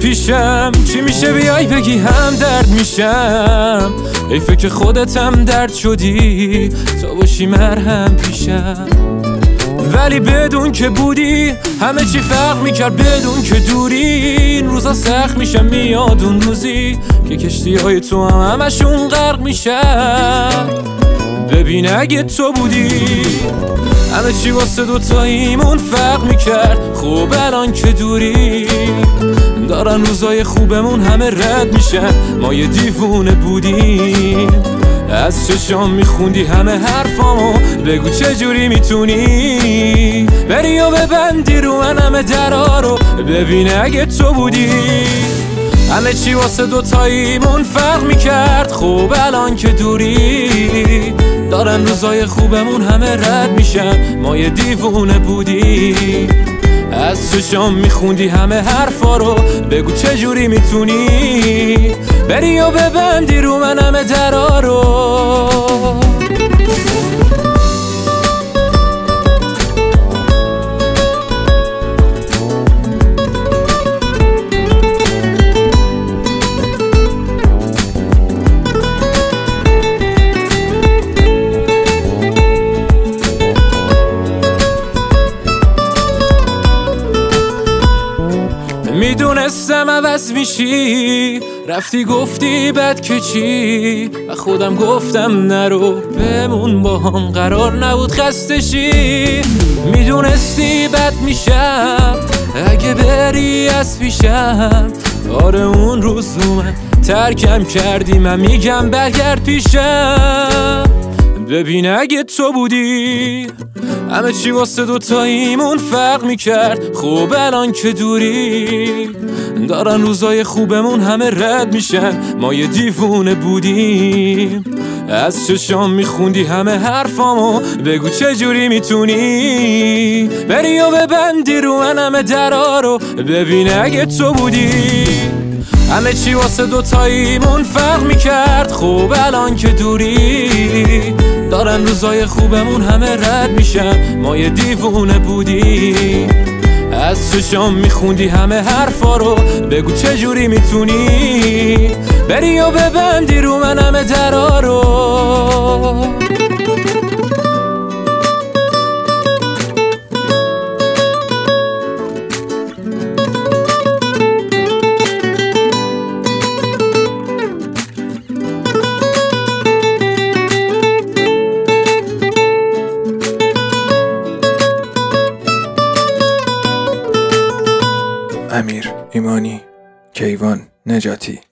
پیشم چی میشه بیای بگی هم درد میشم، حیفه که خودت هم درد شدی تا باشی مرهم پیشم. ولی بدون که بودی همه چی فرق میکرد، بدون که دوری این روزا سخت میشم. میاد اون روزی که کشتی های تو هم همشون غرق میشن. ببین اگه تو بودی همه چی واسه دوتاییمون فرق میکرد. خوب الان که دوری دارن روزای خوبمون همه رد میشن. ما یه دیوونه بودیم، از چشام میخوندی همه حرفامو. بگو چجوری میتونی بری و ببندی رو من همه درا رو. ببین اگه تو بودی همه چی واسه دوتاییمون فرق میکرد. خوب الان که دوری دارن روزای خوبمون همه رد میشن. ما یه دیوونه بودیم، از چشام میخوندی همه حرفا رو. بگو چجوری میتونی بری و ببندی رو من همه درا رو. میدونستم عوض میشی، رفتی گفتی بد که چی، و خودم گفتم نرو بمون با هم، قرار نبود خسته شی. میدونستی بد میشم اگه بری از پیشم. آره اون روز اومد ترکم کردی، من میگم برگرد پیشم. ببین اگه تو بودی همه چی واسه دوتاییمون فرق میکرد. خوب الان که دوری دارن روزای خوبمون همه رد میشن. ما یه دیوونه بودیم، از چشام میخوندی همه حرفامو. بگو چجوری میتونی بری و ببندی رو من همه درا رو. ببین اگه تو بودی همه چی واسه دوتاییمون فرق میکرد. خوب الان که دوری دارن روزای خوبمون همه رد میشن. ما یه دیوونه بودیم، از چشام میخوندی همه حرفا رو. بگو چجوری میتونی بری و ببندی رو من همه درا رو. امیر ایمانی، کیوان نجاتی.